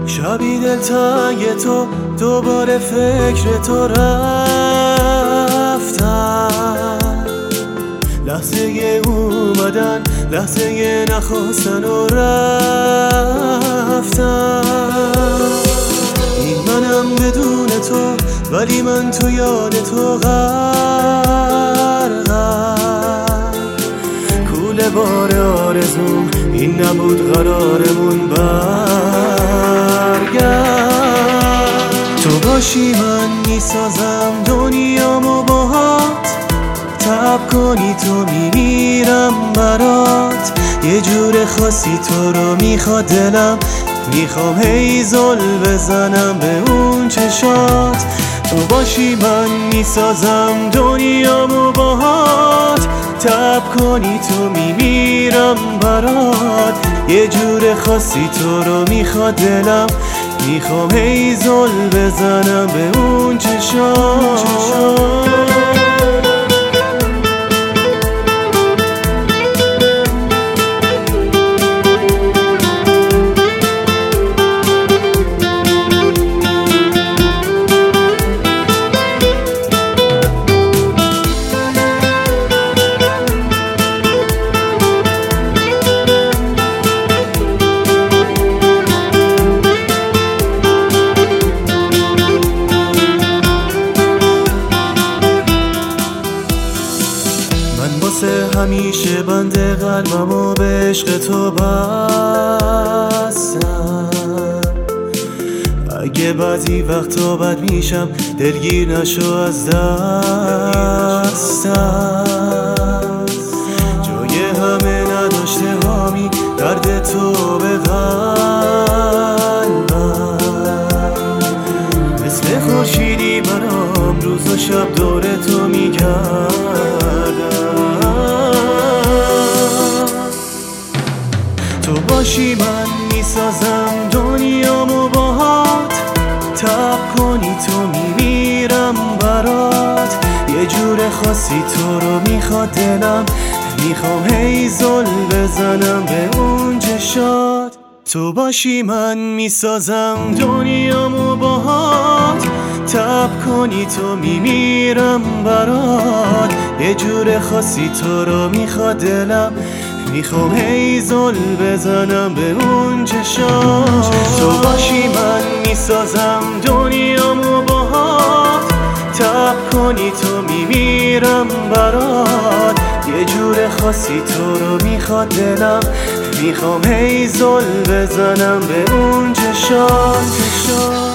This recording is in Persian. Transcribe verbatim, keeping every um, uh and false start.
شبی دلتنگ تو دوباره فکر تو رفتم، لحظه اومدن لحظه نخواستن و رفتم. این منم بدون تو ولی من تو یاد تو غرقم. کوله بار آرزوم این نبود قرارمون برگرد. تو باشی من میسازم دنیامو باهات، تب کنی تو میمیرم برات. یه جور خاصی تو رو میخواد دلم، میخوام هی زل بزنم به اون چشات. تو باشی من میسازم دنیامو باهات، تب کنی تو میمیرم برات. یه جور خاصی تو رو میخواد دلم، میخوام هی زل بزنم به اون چشات. همیشه بنده قلبم و به عشق تو بستم. اگه بعضی وقتا بد میشم دلگیر نشو از دستم. جای همه نداشته هامی درد تو به قلبم. مثل خورشیدی برام روز و شب دور تو میگردم. تو باشی من میسازم دنیامو باهات، تب کنی تو میمیرم برات. یه جور خاصی تو رو میخواد دلم، میخوام هی زل بزنم به اون چشات. تو باشی من میسازم دنیامو باهات، تب کنی تو میمیرم برات. یه جور خاصی تو رو میخواد دلم، میخوام هی زل بزنم به اون چشات. تو باشی من میسازم دنیامو باهات، تب کنی تو میمیرم برات. یه جور خاصی تو رو میخواد دلم، میخوام هی زل بزنم به اون چشات.